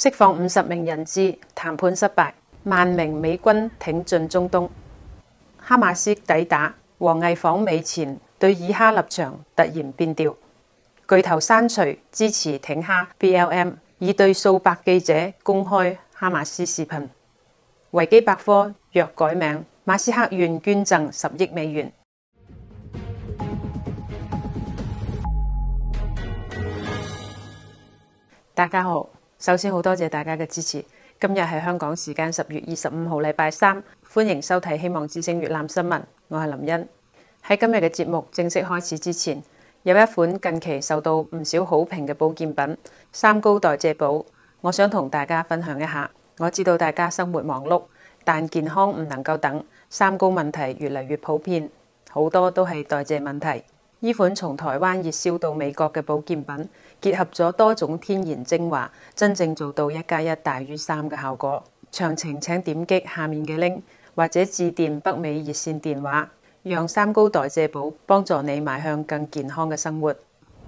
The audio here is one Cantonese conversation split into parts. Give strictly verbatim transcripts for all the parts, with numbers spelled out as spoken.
釋放五十名人質，談判失敗，萬名美軍挺進中東。哈馬斯抵打，王毅訪美前對以哈立場突然變調。巨頭刪除支持挺哈 B L M， 已對數百記者公開哈馬斯視頻。維基百科若改名，馬斯克願捐贈十億美元。大家好，首先好多謝大家嘅支持。今日係香港時間十月二十五號禮拜三，歡迎收睇希望之聲粵覽新聞，我係林茵。喺今日嘅節目正式開始之前，有一款近期受到唔少好評嘅保健品三高代謝寶，我想同大家分享一下。我知道大家生活忙碌，但健康唔能夠等，三高問題越嚟越普遍，好多都係代謝問題。呢款從台灣熱銷到美國嘅保健品，結合咗多種天然精華，真正做到一加一大於三嘅效果。詳情請點擊下面嘅 link， 或者致電北美熱線電話，讓三高代謝寶幫助你邁向更健康嘅生活。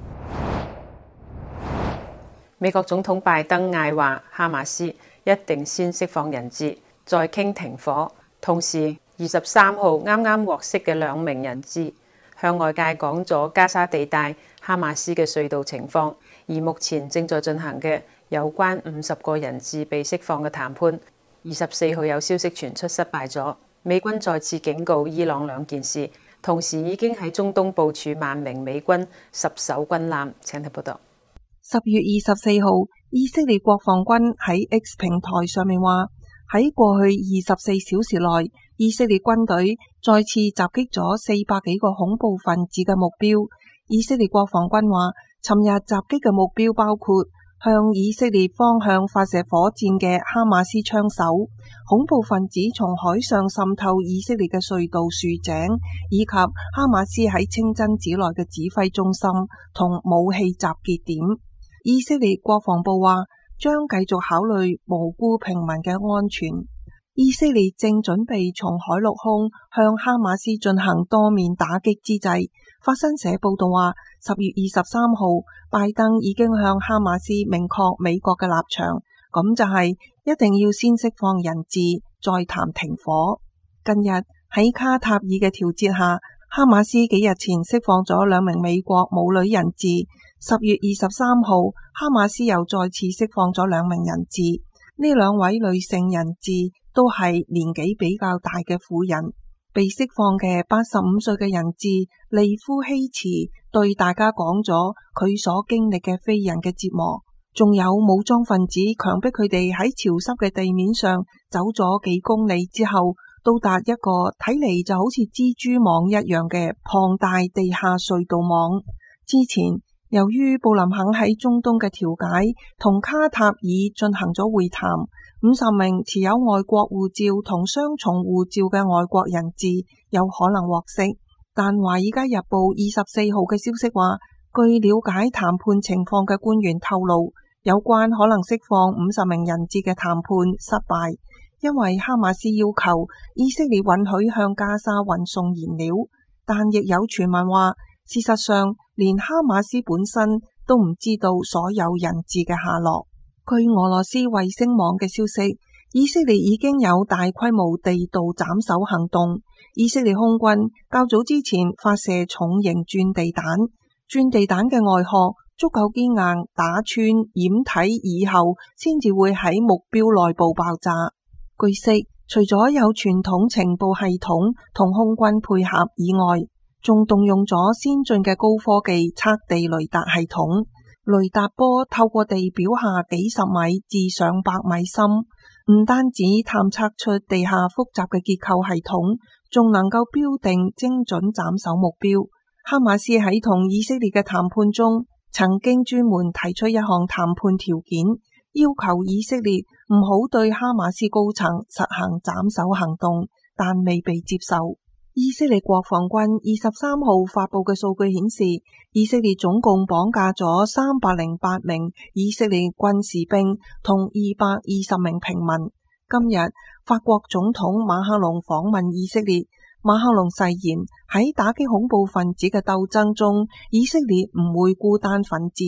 美國總統拜登嗌話，哈馬斯一定先釋放人質，再傾停火。同時，二十三號啱啱獲釋嘅兩名人質向外界講咗加沙地帶哈馬斯嘅隧道情況，而目前正在進行嘅有關五十個人質被釋放嘅談判，二十四號有消息傳出失敗咗。美軍再次警告伊朗兩件事，同時已經喺中東部署萬名美軍十艘軍艦。請睇報道。 十月二十四號，以色列國防軍喺 X 平台上面話，喺過去二十四小時內，以色列軍隊再次襲擊咗四百幾個恐怖分子嘅目標。以色列國防軍話，尋日襲擊嘅目標包括向以色列方向發射火箭嘅哈馬斯槍手，恐怖分子從海上滲透以色列嘅隧道豎井，以及哈馬斯喺清真寺內嘅指揮中心同武器集結點。以色列國防部話，將繼續考慮無辜平民嘅安全。以色列正準備從海陸空向哈馬斯進行多面打擊之際，法新社報道話，十月二十三號，拜登已經向哈馬斯明確美國嘅立場，咁就係一定要先釋放人質，再談停火。近日喺卡塔爾嘅調節下，哈馬斯幾日前釋放咗兩名美國母女人質。十月二十三號，哈馬斯又再次釋放咗兩名人質。呢兩位女性人質都係年紀比較大嘅婦人。被釋放嘅八十五歲嘅人質利夫希茨對大家講咗佢所經歷嘅非人嘅折磨，仲有武裝分子強迫佢哋喺潮濕嘅地面上走咗幾公里之後，到達一個睇嚟就好似蜘蛛網一樣嘅龐大地下隧道網。之前由於布林肯喺中東嘅調解同卡塔爾進行咗會談，五十名持有外國護照同雙重護照嘅外國人質有可能獲釋。但華爾街日報二十四號嘅消息話，據了解談判情況嘅官員透露，有關可能釋放五十名人質嘅談判失敗，因為哈馬斯要求以色列允許向加沙運送燃料，但亦有傳聞話，事實上連哈馬斯本身都唔知道所有人質嘅下落。據俄羅斯衛星網嘅消息，以色列已經有大規模地道斬首行動。以色列空軍較早之前發射重型鑽地彈，鑽地彈嘅外殼足夠堅硬，打穿掩體以後先至會喺目標內部爆炸。據悉，除咗有傳統情報系統同空軍配合以外，仲動用咗先進嘅高科技測地雷達系統，雷達波透過地表下幾十米至上百米深，唔單止探測出地下複雜嘅結構系統，仲能夠標定精準斬首目標。哈馬斯喺同以色列嘅談判中，曾經專門提出一項談判條件，要求以色列唔好對哈馬斯高層實行斬首行動，但未被接受。以色列國防軍二十三號發佈嘅數據顯示，以色列總共綁架咗三百零八名以色列軍士兵同二百二十名平民。今日法國總統馬克龍訪問以色列，馬克龍誓言喺打擊恐怖分子嘅鬥爭中，以色列唔會孤單奮戰。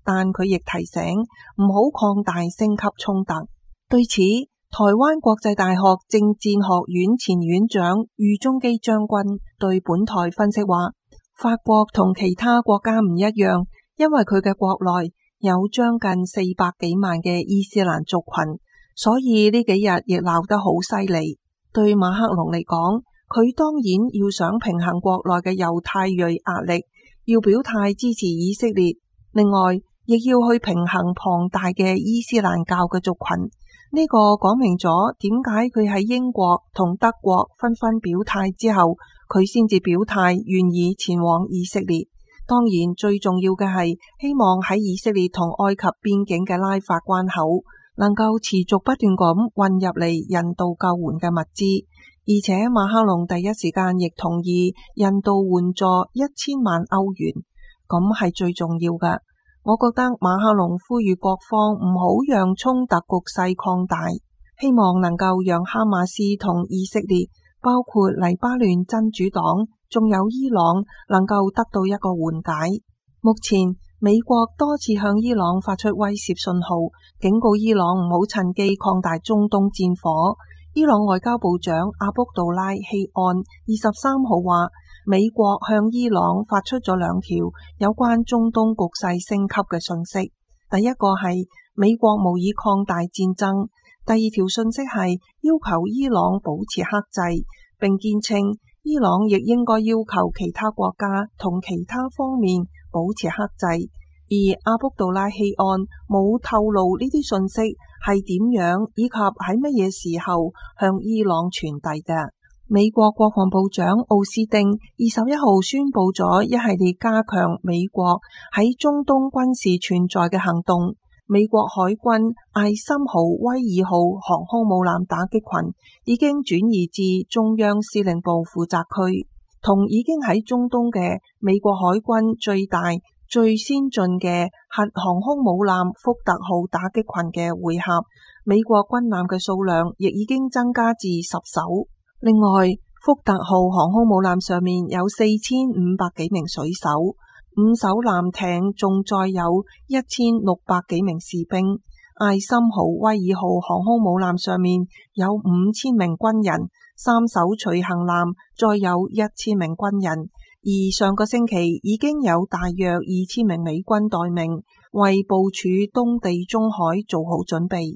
但佢亦提醒唔好擴大升級衝突。對此，台灣國際大學政戰學院前院長余中基將軍對本台分析話，法國同其他國家唔一樣，因為佢嘅國內有將近四百幾萬嘅伊斯蘭族群，所以呢幾日亦鬧得好犀利。對馬克龍嚟講，佢當然要想平衡國內嘅猶太裔壓力，要表態支持以色列，另外亦要去平衡龐大嘅伊斯蘭教嘅族群。呢個講明咗點解佢喺英國同德國紛紛表態之後，佢先至表態願意前往以色列。當然最重要嘅係希望喺以色列同埃及邊境嘅拉法關口能夠持續不斷咁運入嚟人道救援嘅物資，而且馬克龍第一時間亦同意人道援助一千萬歐元，咁係最重要嘅。我覺得馬克龍呼籲各方唔好讓衝突局勢擴大，希望能夠讓哈馬斯同以色列，包括黎巴嫩真主黨，仲有伊朗能夠得到一個緩解。目前美國多次向伊朗發出威懾信號，警告伊朗唔好趁機擴大中東戰火。伊朗外交部長阿卜杜拉希安二十三號話，美國向伊朗發出咗兩條有關中東局勢升級嘅信息。第一個係美國無意擴大戰爭，第二條信息係要求伊朗保持克制，並堅稱伊朗亦應該要求其他國家同其他方面保持克制。而阿卜杜拉希安冇透露呢啲信息係點樣，以及喺乜嘢時候向伊朗傳遞嘅。美國國防部長奧斯汀二十一號宣布咗一系列加強美國喺中東軍事存在嘅行動。美國海軍艾森豪威爾號航空母艦打擊群已經轉移至中央司令部負責區，同已經喺中東嘅美國海軍最大最先進嘅核航空母艦福特號打擊群嘅會合。美國軍艦嘅數量亦已經增加至十艘。另外，福特號航空母艦上面有四千五百幾名水手，五艘艦艇仲載有一千六百幾名士兵。艾森豪威爾號航空母艦上面有五千名軍人，三艘隨行艦載有一千名軍人。而上個星期已經有大約二千名美軍待命，為部署東地中海做好準備。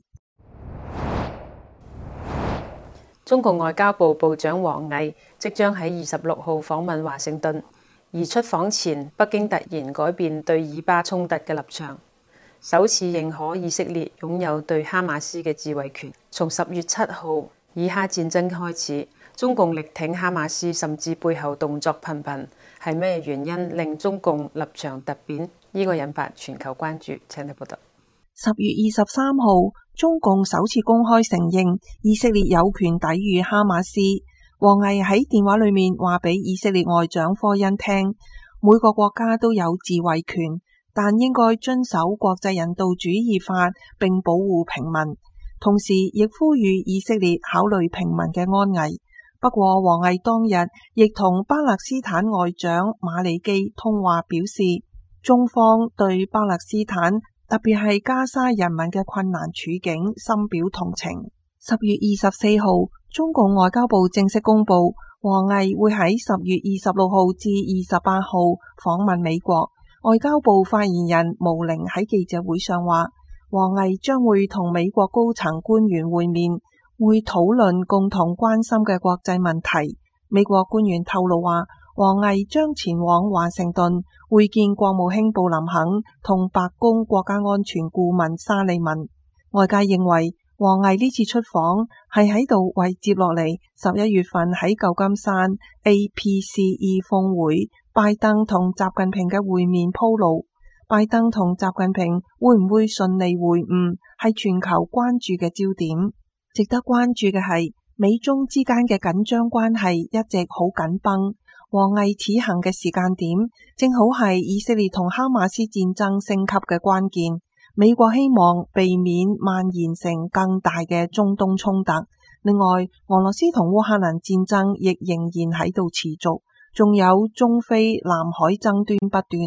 中國外交部部長王毅即將喺二十六號訪問華盛頓，而出訪前，北京突然改變對以巴衝突嘅立場，首次認可以色列擁有對哈馬斯嘅自衛權。從十月七號以哈戰爭開始，中共力挺哈馬斯，甚至背後動作頻頻，係咩原因令中共立場突變？呢、這個引發全球關注。請睇報道。 十月二十三號，中共首次公開承認以色列有權抵禦哈馬斯。王毅喺電話裏面話俾以色列外長科恩聽，每個國家都有自衛權，但應該遵守國際人道主義法並保護平民，同時亦呼籲以色列考慮平民嘅安危。不過王毅當日亦同巴勒斯坦外長馬里基通話，表示中方對巴勒斯坦特別係加沙人民嘅困難處境深表同情。十月二十四號，中共外交部正式公布，王毅會喺十月二十六號至二十八號訪問美國。外交部發言人毛寧喺記者會上話，王毅將會同美國高層官員會面，會討論共同關心嘅國際問題。美國官員透露話，王毅將前往華盛頓會見國務卿布林肯同白宮國家安全顧問沙利文。外界認為王毅呢次出訪係喺度為接落嚟十一月份喺舊金山 A P C E 峰會拜登同習近平嘅會面鋪路。拜登同習近平會唔會順利會晤係全球關注嘅焦點。值得關注嘅係美中之間嘅緊張關係一直好緊繃。王毅此行嘅時間點正好係以色列同哈馬斯戰爭升級嘅關鍵。美國希望避免蔓延成更大嘅中東衝突。另外，俄羅斯同烏克蘭戰爭亦仍然喺度持續，仲有中非南海爭端不斷。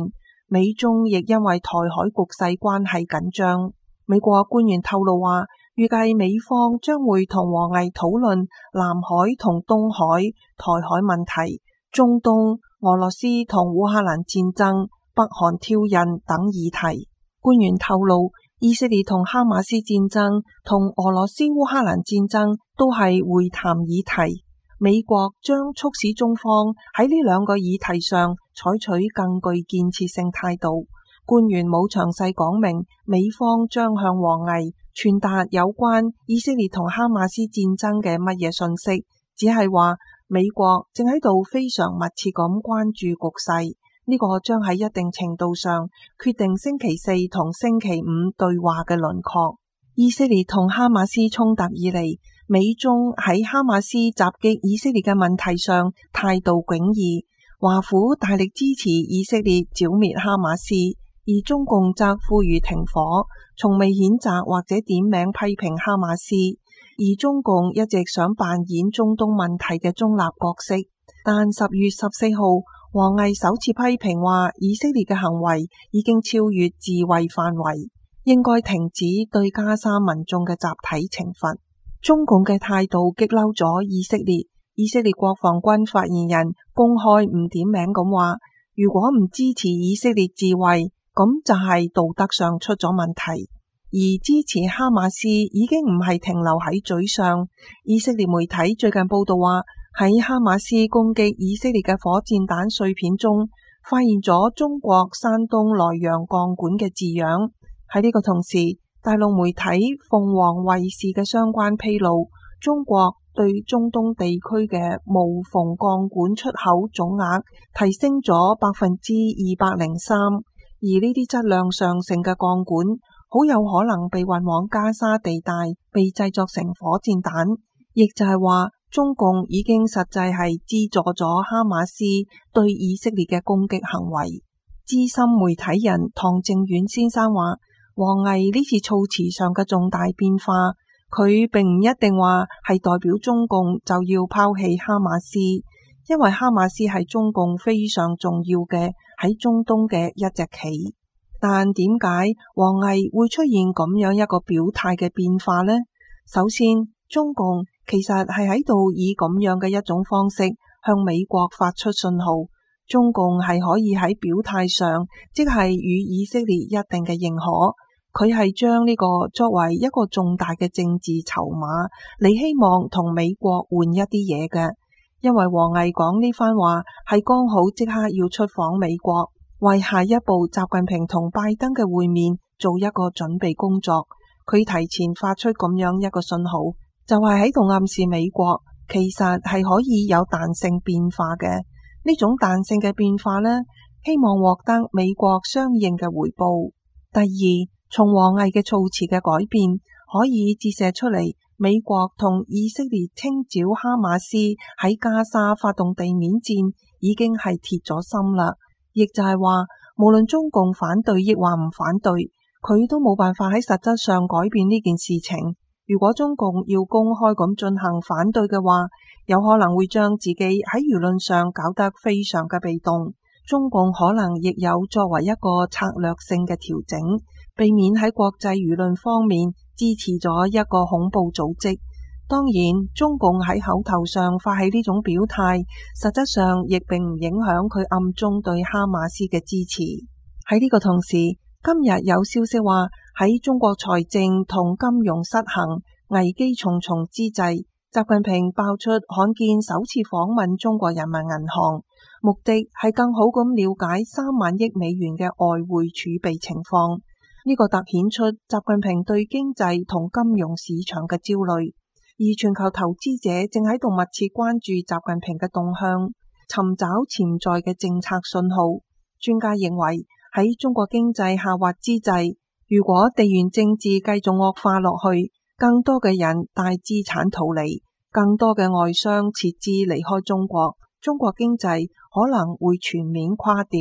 美中亦因為台海局勢關係緊張。美國官員透露話，預計美方將會同王毅討論南海同東海、台海問題、中東、俄羅斯同烏克蘭戰爭、北韓挑釁等議題。官員透露，以色列同哈馬斯戰爭同俄羅斯烏克蘭戰爭都係會談議題。美國將促使中方喺呢兩個議題上採取更具建設性態度。官員冇詳細講明美方將向王毅傳達有關以色列同哈馬斯戰爭嘅乜嘢信息，只係話美國正喺度非常密切咁關注局勢，呢個將喺一定程度上決定星期四同星期五對話嘅輪廓。以色列同哈馬斯衝突以嚟，美中喺哈馬斯襲擊以色列嘅問題上態度迥異，華府大力支持以色列剿滅哈馬斯，而中共則呼籲停火，從未譴責或者點名批評哈馬斯。而中共一直想扮演中東問題嘅中立角色，但十月十四號，王毅首次批評話，以色列嘅行為已經超越自衛範圍，應該停止對加沙民眾嘅集體懲罰。中共嘅態度激嬲咗以色列，以色列國防軍發言人公開唔點名咁話，如果唔支持以色列自衛，咁就係道德上出咗問題，而支持哈馬斯已經唔係停留喺嘴上。以色列媒體最近報道話，喺哈馬斯攻擊以色列嘅火箭彈碎片中，發現咗中國山東萊陽鋼管嘅字樣。喺呢個同時，大陸媒體鳳凰衛視嘅相關披露，中國對中東地區嘅無縫鋼管出口總額提升咗百分之二百零三。而呢啲質量上乘嘅鋼管，好有可能被運往加沙地帶，被製作成火箭彈。亦就係話，中共已經實際係資助咗哈馬斯對以色列嘅攻擊行為。資深媒體人唐正遠先生話，王毅呢次措辭上嘅重大變化，佢並唔一定話係代表中共就要拋棄哈馬斯。因為哈馬斯係中共非常重要嘅喺中東嘅一隻棋，但點解王毅會出現咁樣一個表態嘅變化呢？首先，中共其實係喺度以咁樣嘅一種方式向美國發出信號，中共係可以喺表態上，即係與以色列一定嘅認可，佢係將呢個作為一個重大嘅政治籌碼，你希望同美國換一啲嘢嘅。因為王毅講呢番話係剛好即刻要出訪美國，為下一步習近平同拜登嘅會面做一個準備工作。佢提前發出咁樣一個信號，就係喺度暗示美國其實係可以有彈性變化嘅。呢種彈性嘅變化呢，希望獲得美國相應嘅回報。第二，從王毅嘅措辭嘅改變，可以折射出嚟，美國同以色列清剿哈馬斯喺加沙發動地面戰已經係鐵咗心啦，亦就係話，無論中共反對抑或唔反對，佢都冇辦法喺實質上改變呢件事情。如果中共要公開咁進行反對嘅話，有可能會將自己喺輿論上搞得非常嘅被動。中共可能亦有作為一個策略性嘅調整，避免喺國際輿論方面支持咗一個恐怖組織。當然，中共喺口頭上發起呢種表態，實質上亦並唔影響佢暗中對哈馬斯嘅支持。喺呢個同時，今日有消息話，喺中國財政同金融失衡、危機重重之際，習近平爆出罕見首次訪問中國人民銀行，目的係更好咁了解三萬億美元嘅外匯儲備情況。呢個凸顯出習近平對經濟同金融市場嘅焦慮，而全球投資者正喺度密切關注習近平嘅動向，尋找潛在嘅政策信號。專家認為，喺中國經濟下滑之際，如果地緣政治繼續惡化落去，更多嘅人大資產逃離，更多嘅外商撤資離開中國，中國經濟可能會全面垮掉。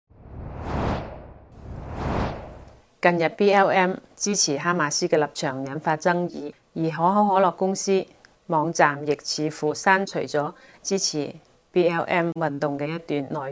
近日 B L M 支持哈馬斯嘅立場引發爭議，而可口可樂公司網站亦似乎刪除咗支持 B L M 運動嘅一段內容，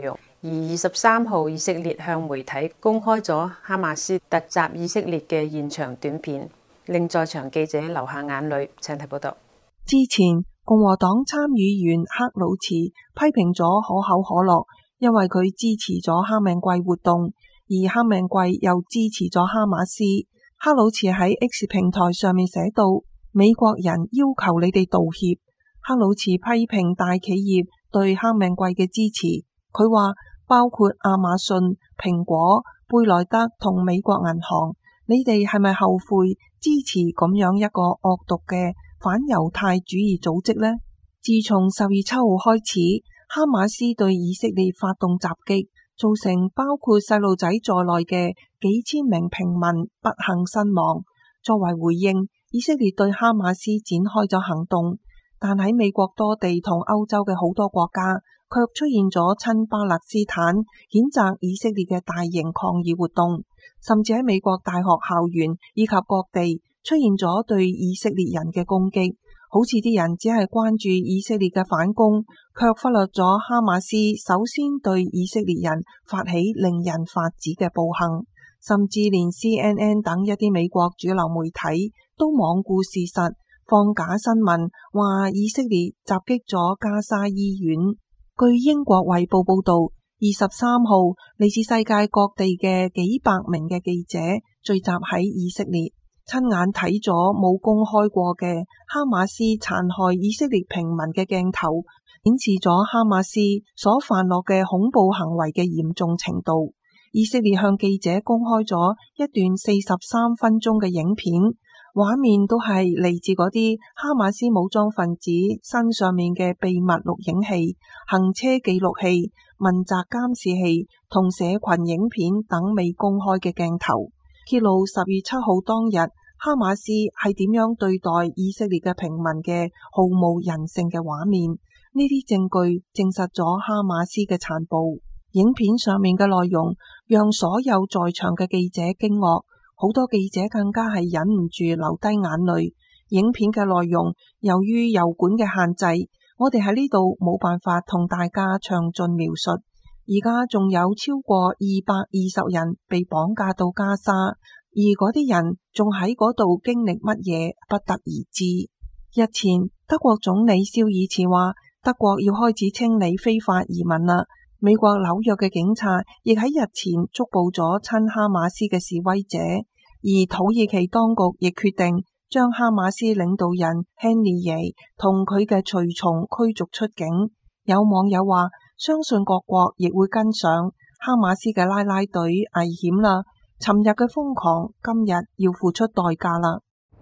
而二十三號，以色列向媒體公開咗哈馬斯突襲以色列嘅現場短片，令在場記者流下眼淚。請睇報道。 之前共和黨參議員克魯茨批評咗可口可樂，因為佢支持咗黑命貴活動，而黑命貴又支持咗哈馬斯。克魯茨喺 X 平台上面寫到：美國人要求你哋道歉。克魯茨批評大企業對黑命貴嘅支持，佢話包括亞馬遜、蘋果、貝萊德同美國銀行，你哋係咪後悔支持咁樣一個惡毒嘅反猶太主義組織呢？自從十月七號開始，哈馬斯對以色列發動襲擊，造成包括細路仔在內嘅幾千名平民不幸身亡。作為回應，以色列對哈馬斯展開咗行動，但喺美國多地同歐洲嘅好多國家，卻出現咗親巴勒斯坦譴責以色列嘅大型抗議活動，甚至喺美國大學校園以及各地出現咗對以色列人嘅攻擊，好似啲人只係關注以色列嘅反攻，卻忽略咗哈馬斯首先對以色列人發起令人髮指嘅暴行，甚至連 C N N 等一啲美國主流媒體都罔顧事實，放假新聞，話以色列襲擊咗加沙醫院。據英國衛報報道，二十三號，嚟自世界各地嘅幾百名嘅記者聚集喺以色列，親眼睇咗冇公開過嘅哈馬斯殘害以色列平民嘅鏡頭，顯示咗哈馬斯所犯落嘅恐怖行為嘅嚴重程度。以色列向記者公開咗一段四十三分鐘嘅影片，畫面都係嚟自嗰啲哈馬斯武裝分子身上面嘅秘密錄影器、行車記錄器、問責監視器同社群影片等未公開嘅鏡頭，揭露十月七號當日哈馬斯係點樣對待以色列嘅平民嘅毫無人性嘅畫面。呢啲證據證實咗哈馬斯嘅殘暴。影片上面嘅內容讓所有在場嘅記者驚愕，好多記者更加係忍唔住流低眼淚。影片嘅內容由於油管嘅限制，我哋喺呢度冇辦法同大家詳盡描述。而家仲有超過二百二十人被綁架到加沙，而嗰啲人仲喺嗰度經歷乜嘢不得而知。日前德國總理肖爾茨話，德國要開始清理非法移民啦。美國紐約嘅警察亦喺日前捉捕咗親哈馬斯嘅示威者，而土耳其當局亦決定將哈馬斯領導人 Haniyeh 同佢嘅隨從驅逐出境。有網友話，相信各國亦會跟上，哈馬斯嘅拉拉隊危險啦，尋日嘅瘋狂今日要付出代價啦。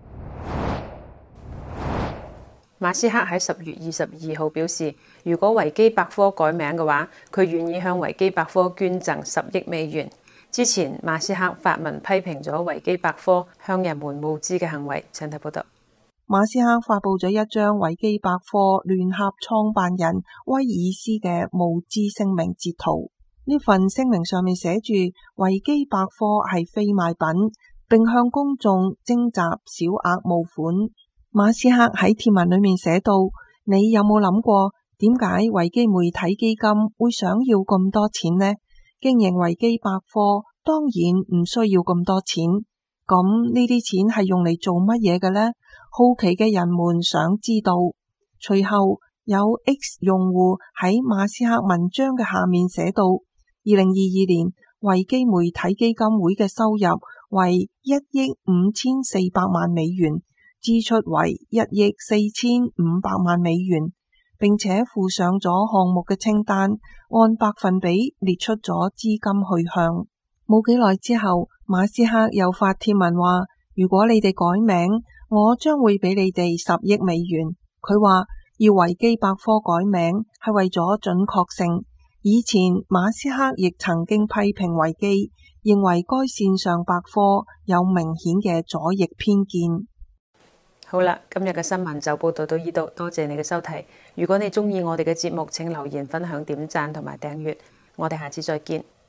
馬斯克喺十月二十二號表示，如果維基百科改名嘅話，佢願意向維基百科捐贈十億美元。之前馬斯克發文批評咗維基百科向人們募資嘅行為。請睇報道。 馬斯克發佈咗一張維基百科聯合創辦人威爾斯嘅募資聲明截圖。呢份聲明上面寫住維基百科係非賣品，並向公眾徵集小額募款。馬斯克喺貼文裏面寫到：你有冇諗過點解維基媒體基金會想要咁多錢呢？經營維基百科當然唔需要咁多錢，咁呢啲錢係用嚟做乜嘢嘅呢？好奇嘅人們想知道。隨後有 X 用戶喺馬斯克文章嘅下面寫到：二零二二年維基媒體基金會嘅收入為一億五千四百萬美元。支出為一億四千五百萬美元，並且附上咗項目嘅清單，按百分比列出咗資金去向。冇幾耐之後，馬斯克又發帖文話：如果你哋改名，我將會俾你哋十億美元。佢話要維基百科改名係為咗準確性。以前馬斯克亦曾經批評維基，認為該線上百科有明顯嘅左翼偏見。 好啦，今日嘅新聞就報道到呢度，多謝你嘅收睇。如果你鍾意我哋嘅節目，請留言、分享、點讚同埋訂閱。我哋下次再見。